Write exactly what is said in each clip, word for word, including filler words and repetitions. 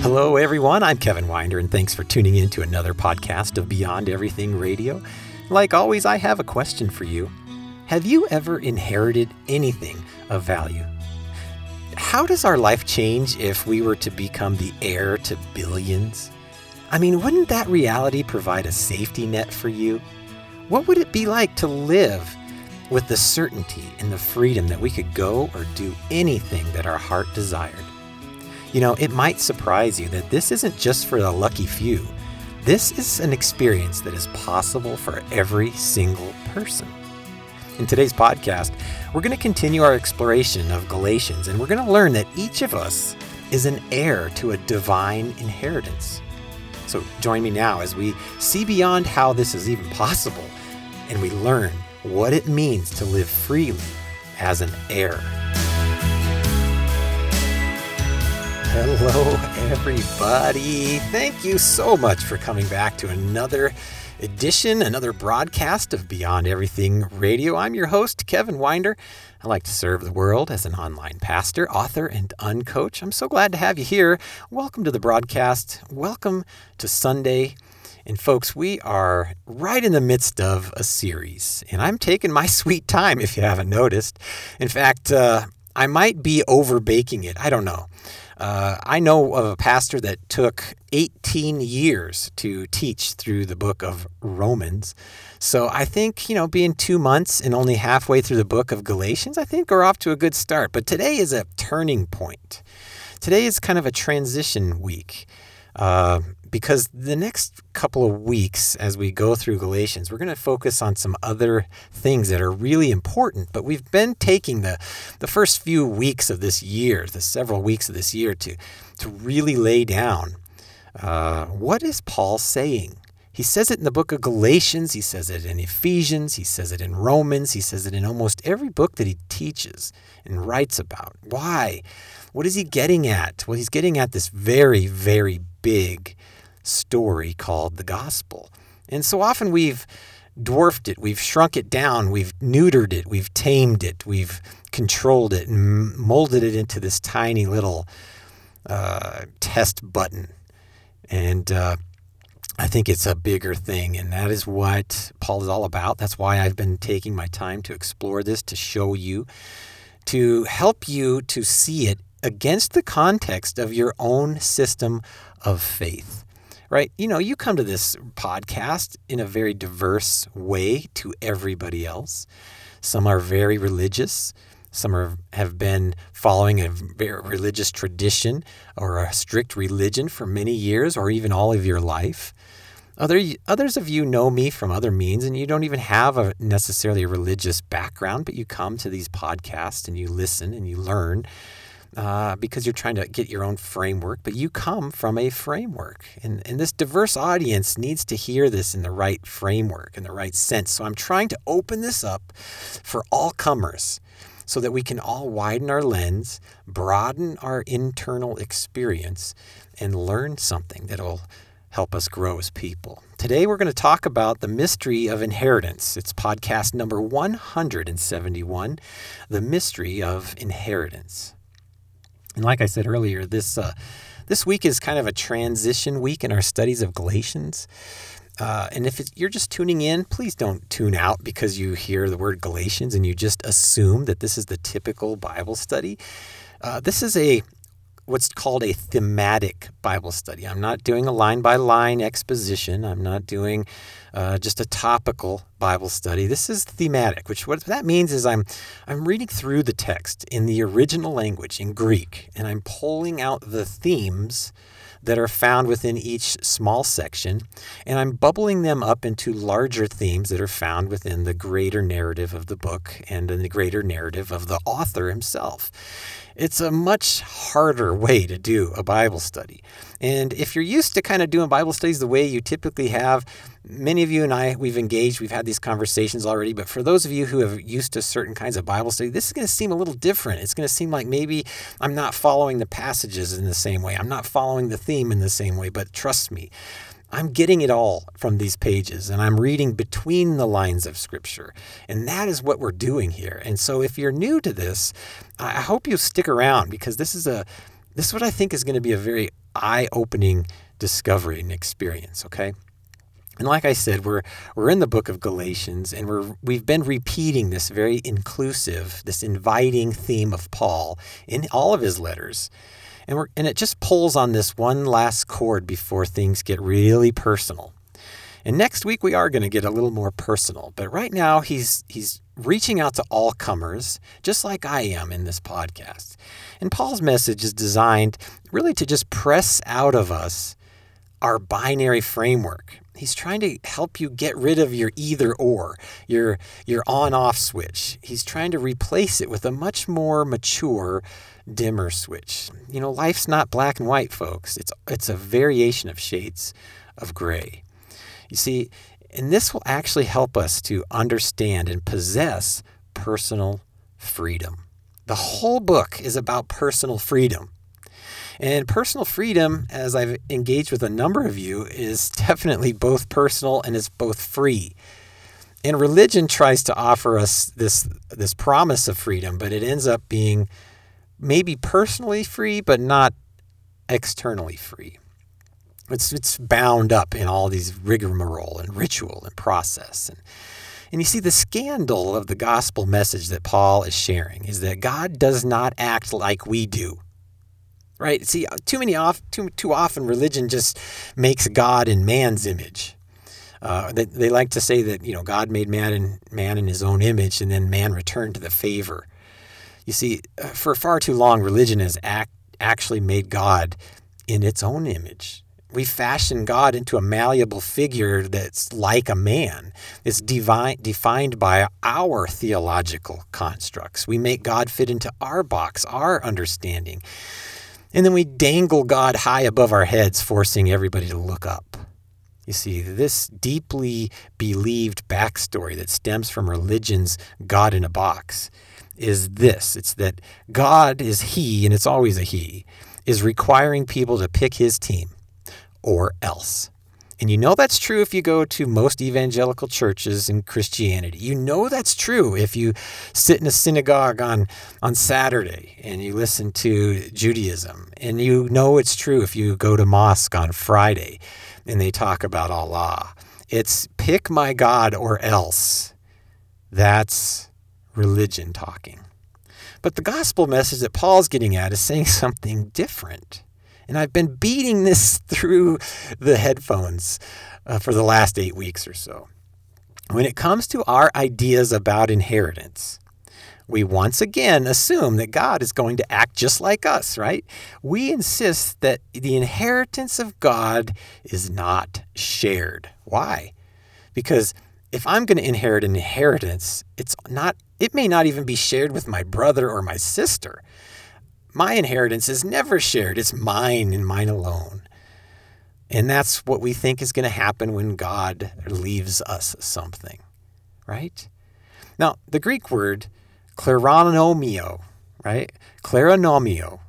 Hello, everyone. I'm Kevin Winder, and thanks for tuning in to another podcast of Beyond Everything Radio. Like always, I have a question for you. Have you ever inherited anything of value? How does our life change if we were to become the heir to billions? I mean, wouldn't that reality provide a safety net for you? What would it be like to live with the certainty and the freedom that we could go or do anything that our heart desired? You know, it might surprise you that this isn't just for the lucky few. This is an experience that is possible for every single person. In today's podcast, we're going to continue our exploration of Galatians, and we're going to learn that each of us is an heir to a divine inheritance. So join me now as we see beyond how this is even possible, and we learn what it means to live freely as an heir. Hello, everybody. Thank you so much for coming back to another edition, another broadcast of Beyond Everything Radio. I'm your host, Kevin Winder. I like to serve the world as an online pastor, author, and uncoach. I'm so glad to have you here. Welcome to the broadcast. Welcome to Sunday. And folks, we are right in the midst of a series, and I'm taking my sweet time if you haven't noticed. In fact, uh, I might be over baking it. I don't know. Uh, I know of a pastor that took eighteen years to teach through the book of Romans. So I think, you know, being two months and only halfway through the book of Galatians, I think we're off to a good start. But today is a turning point. Today is kind of a transition week. Uh, because the next couple of weeks as we go through Galatians, we're going to focus on some other things that are really important. But we've been taking the, the first few weeks of this year, the several weeks of this year, to, to really lay down uh, what is Paul saying? He says it in the book of Galatians, he says it in Ephesians, he says it in Romans, he says it in almost every book that he teaches and writes about. Why? What is he getting at? Well, he's getting at this very, very big story called the gospel. And so often we've dwarfed it, we've shrunk it down, we've neutered it, we've tamed it, we've controlled it and molded it into this tiny little uh, test button. And uh, I think it's a bigger thing, and that is what Paul is all about. That's why I've been taking my time to explore this, to show you, to help you to see it against the context of your own system of faith, right? You know, you come to this podcast in a very diverse way to everybody else. Some are very religious. Some are, have been following a very religious tradition or a strict religion for many years or even all of your life. Other, others of you know me from other means, and you don't even have a necessarily a religious background, but you come to these podcasts and you listen and you learn uh, because you're trying to get your own framework, but you come from a framework. And, and this diverse audience needs to hear this in the right framework, in the right sense. So I'm trying to open this up for all comers so that we can all widen our lens, broaden our internal experience, and learn something that will help us grow as people. Today we're going to talk about the mystery of inheritance. It's podcast number one hundred seventy-one, The Mystery of Inheritance. And like I said earlier, this uh, this week is kind of a transition week in our studies of Galatians. Uh, and if it's, you're just tuning in, please don't tune out because you hear the word Galatians and you just assume that this is the typical Bible study. Uh, this is a what's called a thematic Bible study. I'm not doing a line-by-line exposition. I'm not doing uh, just a topical Bible study. This is thematic, which what that means is I'm I'm reading through the text in the original language, in Greek, and I'm pulling out the themes that are found within each small section, and I'm bubbling them up into larger themes that are found within the greater narrative of the book and in the greater narrative of the author himself. It's a much harder way to do a Bible study. And if you're used to kind of doing Bible studies the way you typically have, many of you and I, we've engaged, we've had these conversations already, but for those of you who have used to certain kinds of Bible study, this is going to seem a little different. It's going to seem like maybe I'm not following the passages in the same way. I'm not following the theme in the same way, but trust me, I'm getting it all from these pages, and I'm reading between the lines of Scripture, and that is what we're doing here. And so if you're new to this, I hope you stick around, because this is a this is what I think is going to be a very eye-opening discovery and experience, okay? And like I said, we're we're in the book of Galatians, and we're we've been repeating this very inclusive, this inviting theme of Paul in all of his letters. And we're and it just pulls on this one last chord before things get really personal. And next week we are going to get a little more personal, but right now he's he's reaching out to all comers, just like I am in this podcast. And Paul's message is designed really to just press out of us our binary framework. He's trying to help you get rid of your either or, your your on-off switch. He's trying to replace it with a much more mature, dimmer switch. You know, life's not black and white, folks. It's it's a variation of shades of gray. You see, and this will actually help us to understand and possess personal freedom. The whole book is about personal freedom. And personal freedom, as I've engaged with a number of you, is definitely both personal and is both free. And religion tries to offer us this, this promise of freedom, but it ends up being maybe personally free, but not externally free. It's it's bound up in all these rigmarole and ritual and process. And, and you see, the scandal of the gospel message that Paul is sharing is that God does not act like we do. Right? See, too many off, too too often religion just makes God in man's image. Uh, they, they like to say that, you know, God made man in man in his own image, and then man returned to the favor. You see, for far too long, religion has act, actually made God in its own image. We fashion God into a malleable figure that's like a man. It's divine, defined by our theological constructs. We make God fit into our box, our understanding. And then we dangle God high above our heads, forcing everybody to look up. You see, this deeply believed backstory that stems from religion's God in a box is this. It's that God is he, and it's always a he, is requiring people to pick his team or else. And you know that's true if you go to most evangelical churches in Christianity. You know that's true if you sit in a synagogue on, on Saturday and you listen to Judaism. And you know it's true if you go to mosque on Friday and they talk about Allah. It's pick my God or else. That's religion talking. But the gospel message that Paul's getting at is saying something different. And I've been beating this through the headphones uh, for the last eight weeks or so. When it comes to our ideas about inheritance, we once again assume that God is going to act just like us, right? We insist that the inheritance of God is not shared. Why? Because if I'm going to inherit an inheritance, it's not, it may not even be shared with my brother or my sister. My inheritance is never shared. It's mine and mine alone. And that's what we think is going to happen when God leaves us something, right? Now, the Greek word kleronomio, right? Kleronomio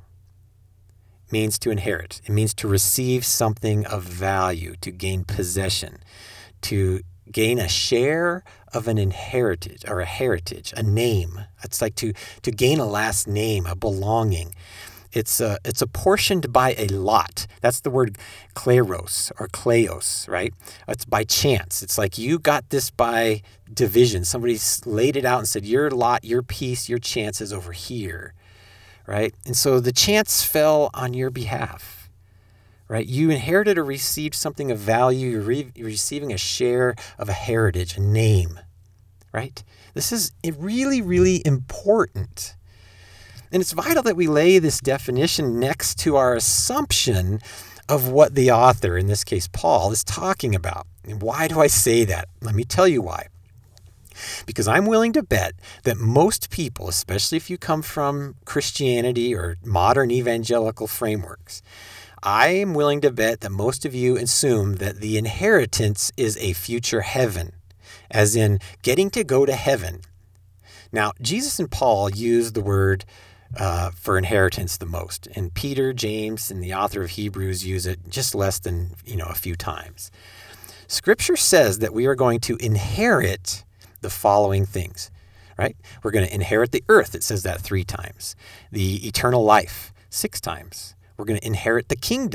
means to inherit. It means to receive something of value, to gain possession, to gain a share of an inherited or a heritage, a name. It's like to to gain a last name, a belonging. It's a, it's apportioned by a lot. That's the word kleros or kleos, right? It's by chance. It's like you got this by division. Somebody laid it out and said, your lot, your piece, your chance is over here, right? And so the chance fell on your behalf. Right? You inherited or received something of value. You're, re- you're receiving a share of a heritage, a name, right? This is really, really important. And it's vital that we lay this definition next to our assumption of what the author, in this case Paul, is talking about. And why do I say that? Let me tell you why. Because I'm willing to bet that most people, especially if you come from Christianity or modern evangelical frameworks, I am willing to bet that most of you assume that the inheritance is a future heaven, as in getting to go to heaven. Now, Jesus and Paul use the word uh, for inheritance the most, and Peter, James, and the author of Hebrews use it just less than, you know, a few times. Scripture says that we are going to inherit the following things, right? We're going to inherit the earth. It says that three times. The eternal life, six times. We're going to inherit the kingdom,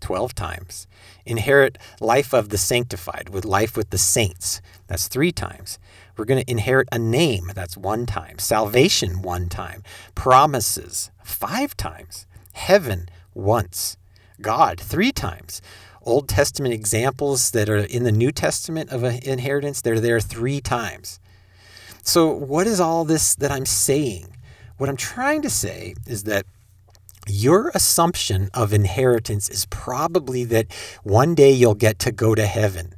twelve times. Inherit life of the sanctified with life with the saints. That's three times. We're going to inherit a name. That's one time. Salvation, one time. Promises, five times. Heaven, once. God, three times. Old Testament examples that are in the New Testament of an inheritance, they're there three times. So what is all this that I'm saying? What I'm trying to say is that your assumption of inheritance is probably that one day you'll get to go to heaven.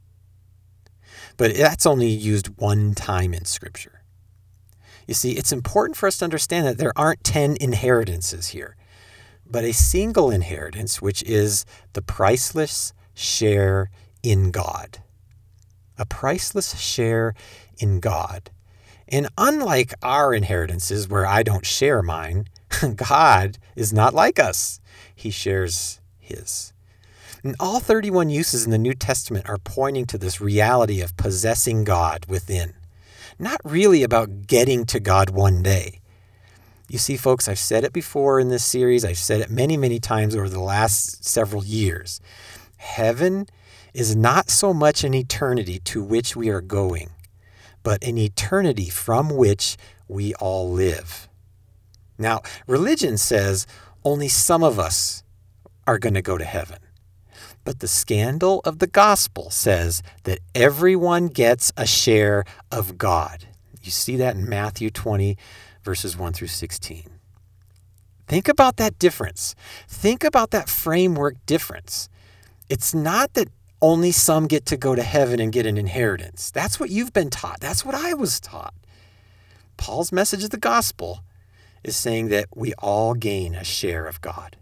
But that's only used one time in Scripture. You see, it's important for us to understand that there aren't ten inheritances here, but a single inheritance, which is the priceless share in God. A priceless share in God. And unlike our inheritances where I don't share mine, God is not like us. He shares his. And all thirty-one uses in the New Testament are pointing to this reality of possessing God within. Not really about getting to God one day. You see, folks, I've said it before in this series. I've said it many, many times over the last several years. Heaven is not so much an eternity to which we are going, but an eternity from which we all live. Now, religion says only some of us are going to go to heaven. But the scandal of the gospel says that everyone gets a share of God. You see that in Matthew twenty, verses one through sixteen. Think about that difference. Think about that framework difference. It's not that only some get to go to heaven and get an inheritance. That's what you've been taught. That's what I was taught. Paul's message of the gospel is saying that we all gain a share of God.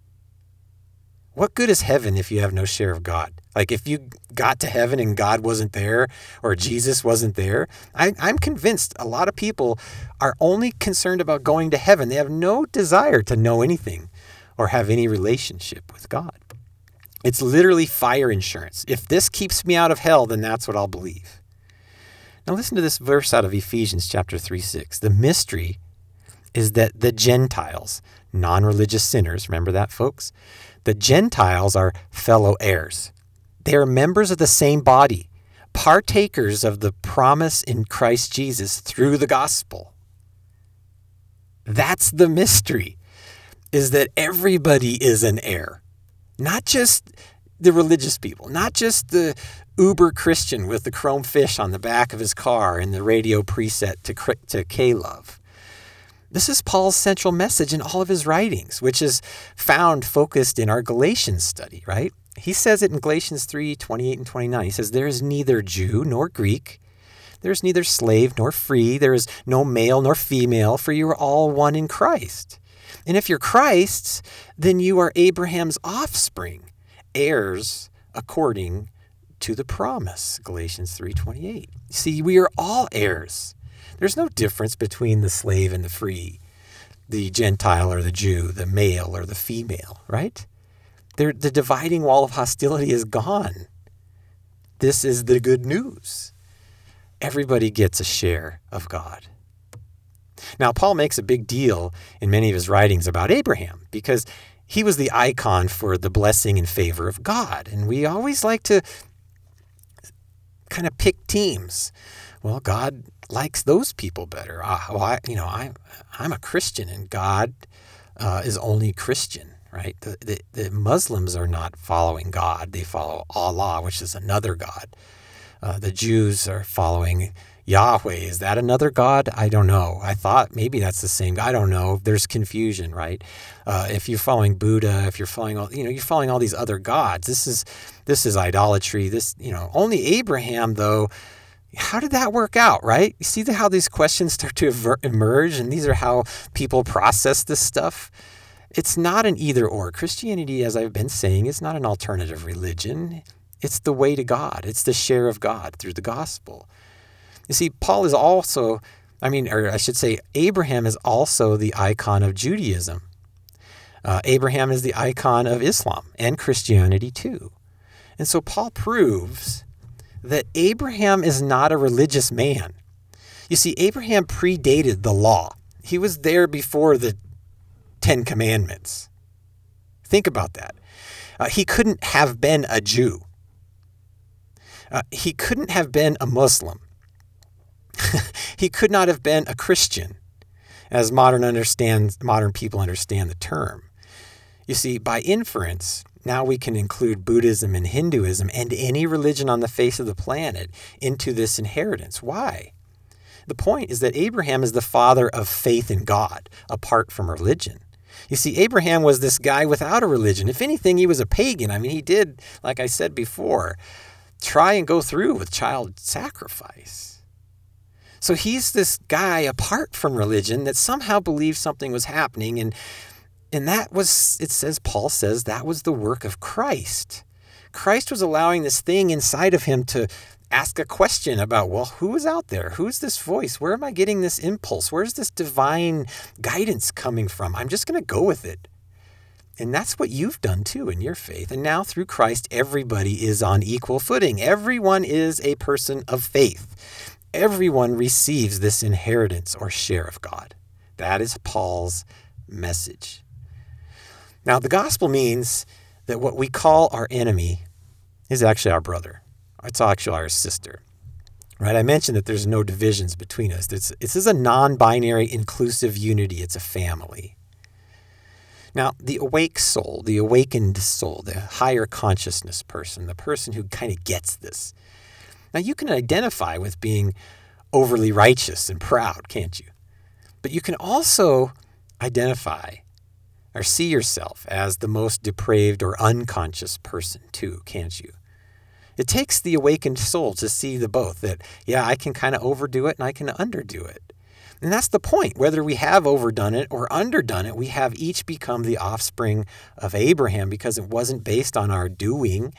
What good is heaven if you have no share of God? Like if you got to heaven and God wasn't there or Jesus wasn't there, I, I'm convinced a lot of people are only concerned about going to heaven. They have no desire to know anything or have any relationship with God. It's literally fire insurance. If this keeps me out of hell, then that's what I'll believe. Now listen to this verse out of Ephesians chapter three, six. The mystery is that the Gentiles, non-religious sinners, remember that, folks? The Gentiles are fellow heirs. They are members of the same body, partakers of the promise in Christ Jesus through the gospel. That's the mystery, is that everybody is an heir. Not just the religious people, not just the uber Christian with the chrome fish on the back of his car and the radio preset to, to K-Love. This is Paul's central message in all of his writings, which is found focused in our Galatians study, right? He says it in Galatians three, twenty-eight and twenty-nine. He says, there is neither Jew nor Greek. There is neither slave nor free. There is no male nor female, for you are all one in Christ. And if you're Christ's, then you are Abraham's offspring, heirs according to the promise, Galatians three, twenty-eight. See, we are all heirs. There's no difference between the slave and the free, the Gentile or the Jew, the male or the female, right? They're, the dividing wall of hostility is gone. This is the good news. Everybody gets a share of God. Now, Paul makes a big deal in many of his writings about Abraham because he was the icon for the blessing and favor of God. And we always like to kind of pick teams. Well, God likes those people better. Uh, well, I, you know, I, I'm a Christian and God uh, is only Christian, right? The, the, the Muslims are not following God. They follow Allah, which is another God. Uh, the Jews are following Yahweh. Is that another God? I don't know. I thought maybe that's the same. I don't know. There's confusion, right? Uh, if you're following Buddha, if you're following all, you know, you're following all these other gods. This is, this is idolatry. This, you know, only Abraham, though, how did that work out, right? You see the, how these questions start to ever, emerge, and these are how people process this stuff. It's not an either or. Christianity, as I've been saying, is not an alternative religion. It's the way to God. It's the share of God through the gospel. You see, Paul is also, I mean, or I should say, Abraham is also the icon of Judaism. Uh, Abraham is the icon of Islam and Christianity too. And so Paul proves that Abraham is not a religious man. You see, Abraham predated the law. He was there before the Ten Commandments. Think about that. Uh, he couldn't have been a Jew. Uh, he couldn't have been a Muslim. He could not have been a Christian, as modern understand, modern people understand the term. You see, by inference, now we can include Buddhism and Hinduism and any religion on the face of the planet into this inheritance. Why? The point is that Abraham is the father of faith in God, apart from religion. You see, Abraham was this guy without a religion. If anything, he was a pagan. I mean, he did, like I said before, try and go through with child sacrifice. So he's this guy apart from religion that somehow believed something was happening. And, and that was, it says, Paul says, that was the work of Christ. Christ was allowing this thing inside of him to ask a question about, well, who is out there? Who's this voice? Where am I getting this impulse? Where's this divine guidance coming from? I'm just going to go with it. And that's what you've done too in your faith. And now through Christ, everybody is on equal footing. Everyone is a person of faith. Everyone receives this inheritance or share of God. That is Paul's message. Now, the gospel means that what we call our enemy is actually our brother. It's actually our sister, right? I mentioned that there's no divisions between us. This, this is a non-binary inclusive unity. It's a family. Now, the awake soul, the awakened soul, the higher consciousness person, the person who kind of gets this. Now, you can identify with being overly righteous and proud, can't you? But you can also identify or see yourself as the most depraved or unconscious person too, can't you? It takes the awakened soul to see the both, that, yeah, I can kind of overdo it and I can underdo it. And that's the point. Whether we have overdone it or underdone it, we have each become the offspring of Abraham because it wasn't based on our doing.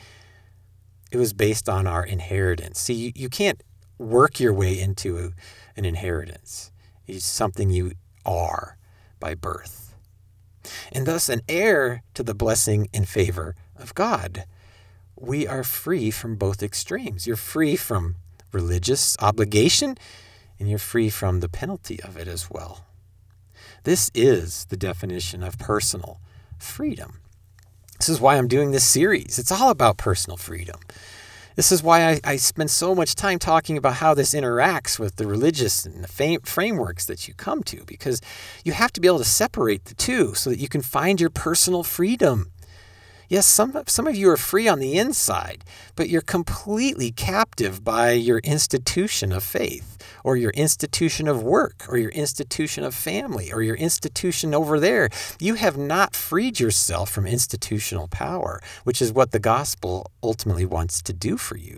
It was based on our inheritance. See, you, you can't work your way into a, an inheritance. It's something you are by birth. And thus an heir to the blessing and favor of God. We are free from both extremes. You're free from religious obligation, and you're free from the penalty of it as well. This is the definition of personal freedom. This is why I'm doing this series. It's all about personal freedom. This is why I, I spend so much time talking about how this interacts with the religious and the fam- frameworks that you come to, because you have to be able to separate the two so that you can find your personal freedom. Yes, some, some of you are free on the inside, but you're completely captive by your institution of faith, or your institution of work, or your institution of family, or your institution over there. You have not freed yourself from institutional power, which is what the gospel ultimately wants to do for you.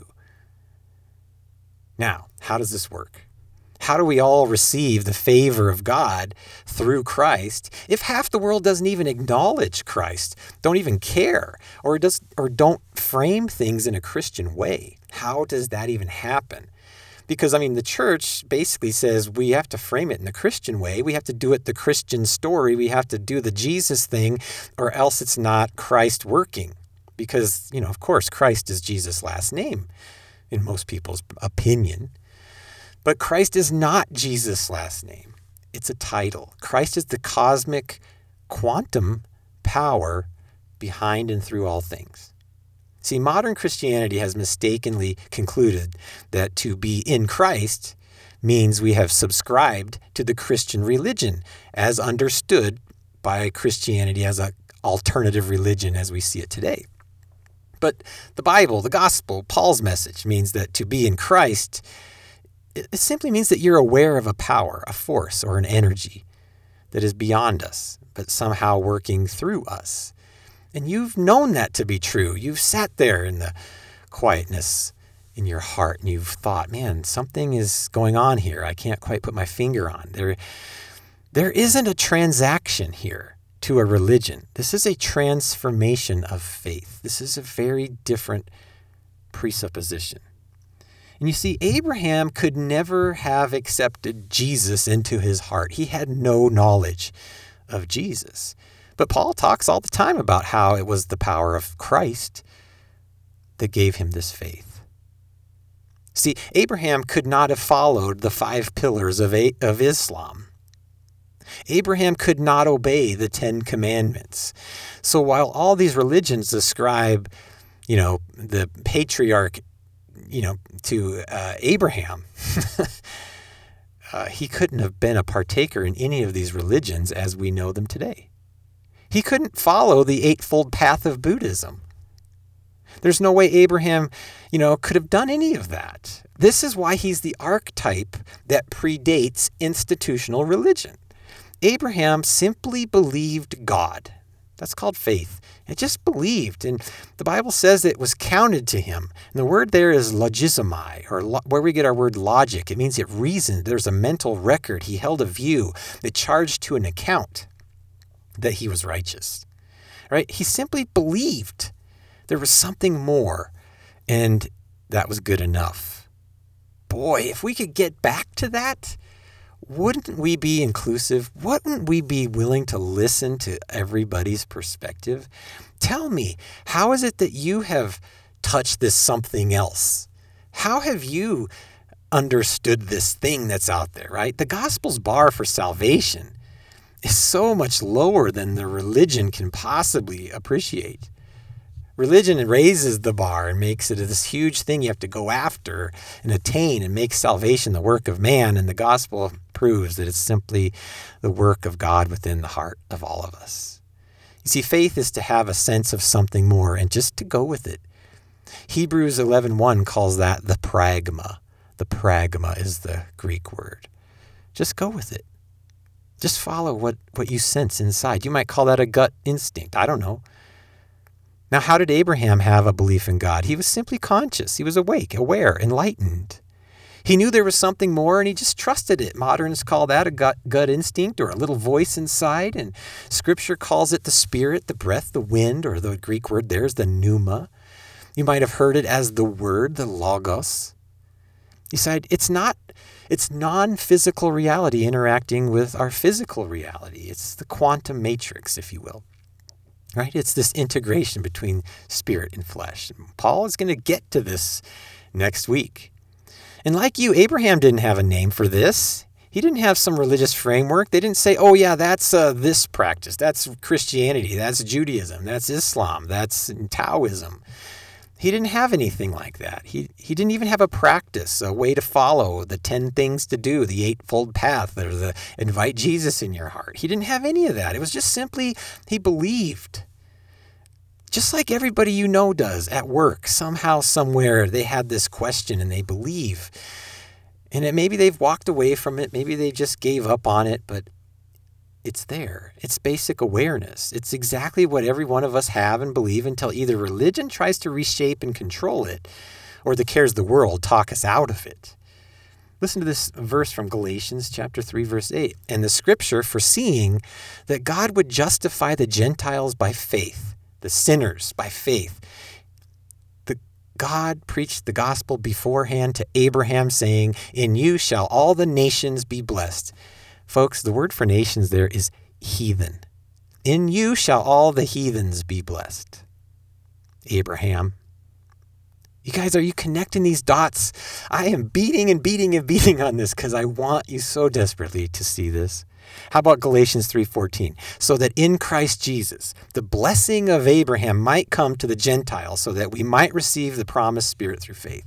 Now, how does this work? How do we all receive the favor of God through Christ if half the world doesn't even acknowledge Christ, don't even care, or does or don't frame things in a Christian way? How does that even happen? Because, I mean, the church basically says we have to frame it in the Christian way. We have to do it the Christian story. We have to do the Jesus thing, or else it's not Christ working. Because, you know, of course, Christ is Jesus' last name in most people's opinion. But Christ is not Jesus' last name. It's a title. Christ is the cosmic quantum power behind and through all things. See, modern Christianity has mistakenly concluded that to be in Christ means we have subscribed to the Christian religion as understood by Christianity as an alternative religion as we see it today. But the Bible, the gospel, Paul's message means that to be in Christ, it simply means that you're aware of a power, a force, or an energy that is beyond us, but somehow working through us. And you've known that to be true. You've sat there in the quietness in your heart and you've thought, man, something is going on here. I can't quite put my finger on. There, there isn't a transaction here to a religion. This is a transformation of faith. This is a very different presupposition. And you see, Abraham could never have accepted Jesus into his heart. He had no knowledge of Jesus. But Paul talks all the time about how it was the power of Christ that gave him this faith. See, Abraham could not have followed the five pillars of, a- of Islam. Abraham could not obey the Ten Commandments. So while all these religions describe, you know, the patriarch, you know, to uh, Abraham, uh, he couldn't have been a partaker in any of these religions as we know them today. He couldn't follow the Eightfold Path of Buddhism. There's no way Abraham, you know, could have done any of that. This is why he's the archetype that predates institutional religion. Abraham simply believed God. That's called faith. It just believed. And the Bible says it was counted to him. And the word there is logizomai, or lo- where we get our word logic. It means it reasoned. There's a mental record. He held a view. It charged to an account that he was righteous. Right? He simply believed there was something more, and that was good enough. Boy, if we could get back to that, wouldn't we be inclusive? Wouldn't we be willing to listen to everybody's perspective? Tell me, how is it that you have touched this something else? How have you understood this thing that's out there, right? The gospel's bar for salvation is so much lower than the religion can possibly appreciate. Religion raises the bar and makes it this huge thing you have to go after and attain, and makes salvation the work of man. And the gospel proves that it's simply the work of God within the heart of all of us. You see, faith is to have a sense of something more and just to go with it. Hebrews eleven one calls that the pragma. The pragma is the Greek word. Just go with it. Just follow what, what you sense inside. You might call that a gut instinct. I don't know. Now, how did Abraham have a belief in God? He was simply conscious. He was awake, aware, enlightened. He knew there was something more, and he just trusted it. Moderns call that a gut, gut instinct, or a little voice inside, and Scripture calls it the spirit, the breath, the wind, or the Greek word there is the pneuma. You might have heard it as the word, the logos. You said it's not, it's non-physical reality interacting with our physical reality. It's the quantum matrix, if you will. Right? It's this integration between spirit and flesh. Paul is going to get to this next week. And like you, Abraham didn't have a name for this. He didn't have some religious framework. They didn't say, oh yeah, that's uh, this practice. That's Christianity. That's Judaism. That's Islam. That's Taoism. He didn't have anything like that. He he didn't even have a practice, a way to follow the ten things to do, the eightfold path, or the invite Jesus in your heart. He didn't have any of that. It was just simply he believed. Just like everybody you know does at work. Somehow, somewhere, they had this question and they believe. And it, maybe they've walked away from it. Maybe they just gave up on it, but it's there. It's basic awareness. It's exactly what every one of us have and believe until either religion tries to reshape and control it, or the cares of the world talk us out of it. Listen to this verse from Galatians chapter three, verse eight. And the Scripture foreseeing that God would justify the Gentiles by faith, the sinners by faith. The God preached the gospel beforehand to Abraham, saying, in you shall all the nations be blessed. Folks, the word for nations there is heathen. In you shall all the heathens be blessed. Abraham. You guys, are you connecting these dots? I am beating and beating and beating on this because I want you so desperately to see this. How about Galatians three fourteen? So that in Christ Jesus, the blessing of Abraham might come to the Gentiles so that we might receive the promised Spirit through faith.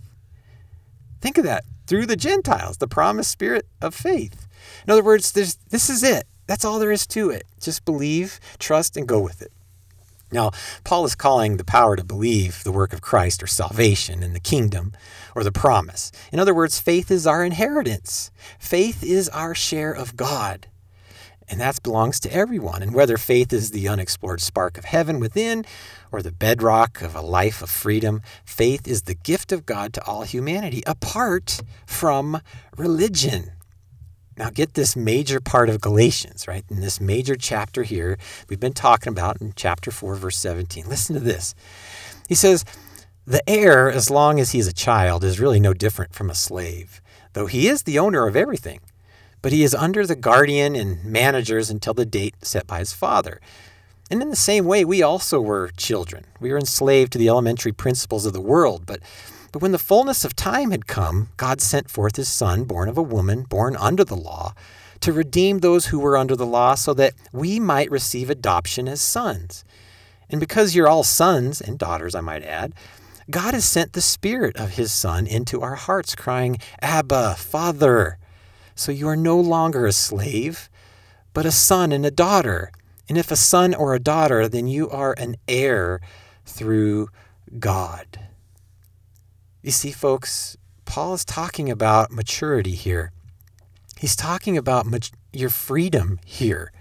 Think of that. Through the Gentiles, the promised Spirit of faith. In other words, there's, this is it. That's all there is to it. Just believe, trust, and go with it. Now, Paul is calling the power to believe the work of Christ or salvation in the kingdom or the promise. In other words, faith is our inheritance. Faith is our share of God. And that belongs to everyone. And whether faith is the unexplored spark of heaven within or the bedrock of a life of freedom, faith is the gift of God to all humanity apart from religion. Now get this major part of Galatians, right? In this major chapter here, we've been talking about in chapter four, verse seventeen. Listen to this. He says, the heir, as long as he is a child, is really no different from a slave, though he is the owner of everything. But he is under the guardian and managers until the date set by his father. And in the same way, we also were children. We were enslaved to the elementary principles of the world. But, but when the fullness of time had come, God sent forth his son, born of a woman, born under the law, to redeem those who were under the law so that we might receive adoption as sons. And because you're all sons and daughters, I might add, God has sent the Spirit of His Son into our hearts, crying, Abba, Father. So you are no longer a slave, but a son and a daughter. And if a son or a daughter, then you are an heir through God. You see, folks, Paul is talking about maturity here. He's talking about mat- your freedom here.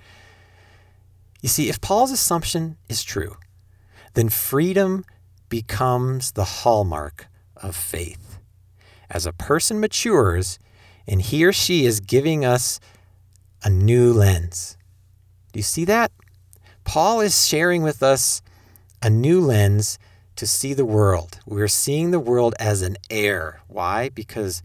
You see, if Paul's assumption is true, then freedom becomes the hallmark of faith. As a person matures, and he or she is giving us a new lens. Do you see that? Paul is sharing with us a new lens to see the world. We're seeing the world as an heir. Why? Because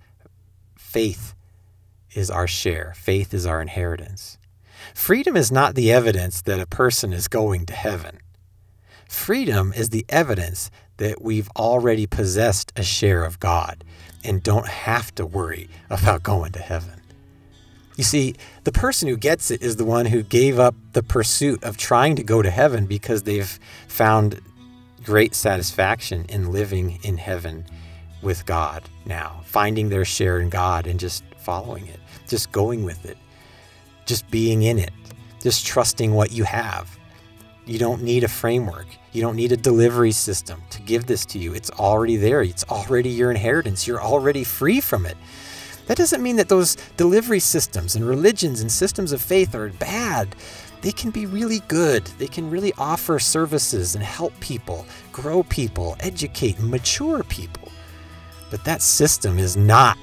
faith is our share. Faith is our inheritance. Freedom is not the evidence that a person is going to heaven. Freedom is the evidence that we've already possessed a share of God and don't have to worry about going to heaven. You see, the person who gets it is the one who gave up the pursuit of trying to go to heaven because they've found great satisfaction in living in heaven with God now, finding their share in God and just following it, just going with it, just being in it, just trusting what you have. You don't need a framework. You don't need a delivery system to give this to you. It's already there. It's already your inheritance. You're already free from it. That doesn't mean that those delivery systems and religions and systems of faith are bad. They can be really good. They can really offer services and help people, grow people, educate, mature people. But that system is not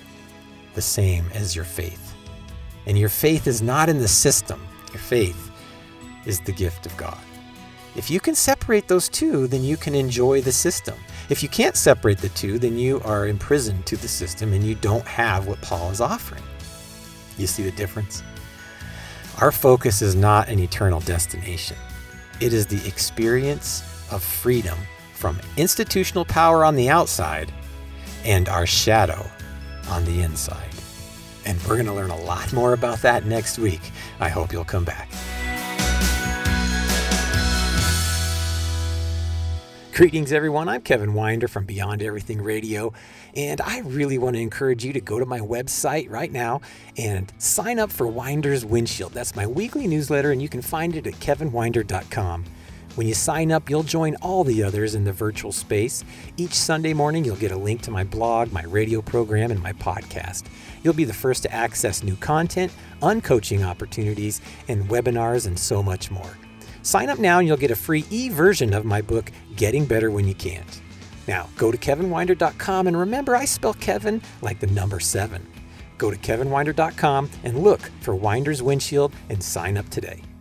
the same as your faith. And your faith is not in the system. Your faith is the gift of God. If you can separate those two, then you can enjoy the system. If you can't separate the two, then you are imprisoned to the system and you don't have what Paul is offering. You see the difference? Our focus is not an eternal destination. It is the experience of freedom from institutional power on the outside and our shadow on the inside. And we're going to learn a lot more about that next week. I hope you'll come back. Greetings, everyone. I'm Kevin Winder from Beyond Everything Radio, and I really want to encourage you to go to my website right now and sign up for Winder's Windshield. That's my weekly newsletter, and you can find it at kevin winder dot com. When you sign up, you'll join all the others in the virtual space. Each Sunday morning, you'll get a link to my blog, my radio program, and my podcast. You'll be the first to access new content, uncoaching opportunities, and webinars, and so much more. Sign up now and you'll get a free e-version of my book, Getting Better When You Can't. Now, go to kevin winder dot com and remember I spell Kevin like the number seven. Go to kevin winder dot com and look for Winder's Windshield and sign up today.